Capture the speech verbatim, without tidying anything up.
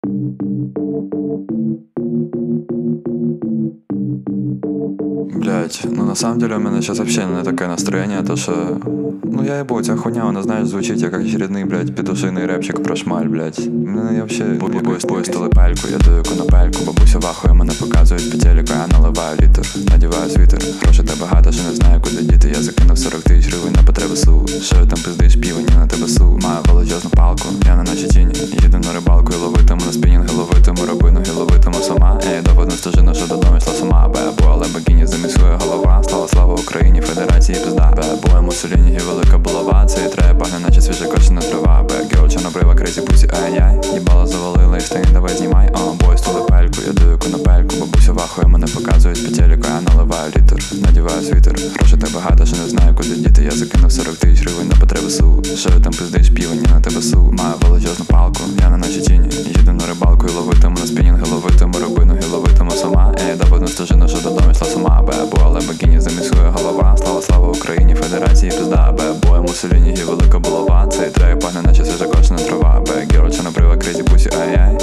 Блять, ну на самом деле у меня сейчас вообще не такое настроение, то что... Ну я ебу, ця хуйня, вона, знаєш, звучить як очередний, блять, петушиний репчик про шмаль, блять. Мене я вообще... Поїстили пельку, я даю конопельку, бабуся вахує, мене показують по телеку, я наливаю літр, надіваю світер. Грошей та багато, що не знаю, куди діти, я закинув сорок тисяч гривень на потреби су. Що я там пиздиш, піва, ні на тебе су. Маю величезну палку, я не наче тіні. Їду на рибалку і ловитиму на спінінг, ловитиму рибину і ловитиму сама. Я доводну стежину, що додому йшла сама. Бебо, але богині замісує голова. Слава, слава Україні, Федерації пизда. Бебо, Муссоліні і велика булава. Це і треба пахне, наче свіжа кочена трава. Бегел, чорнобрива, крейзі пусі, ай-яй. Їбало завалила і штані, давай знімай. О, бой, стули пельку, я даю конопельку. Бабуся вахує, мене показують по телеку, я наливаю літр, надіваю світер. Грошей та багато, що не знаю, куди діти, я закинув сорок тисяч гривень на потреби су. Що я там пиздиш, піва, ні на тебе су. Маю величезну палку, я не наче тіні. Їду на рибалку і ловитиму на спінінг, ловитиму рибину і ловитиму сама. Я доводну стежину, що додому йшла сама. Бебо, але богині замісує голова. Слава, слава Україні, Федерації пизда. Бебо, Муссоліні і велика булава. Цей трек пахне, наче свіжа кочена трава. Бегел, чорнобрива, крейзі пусі, ай-яй.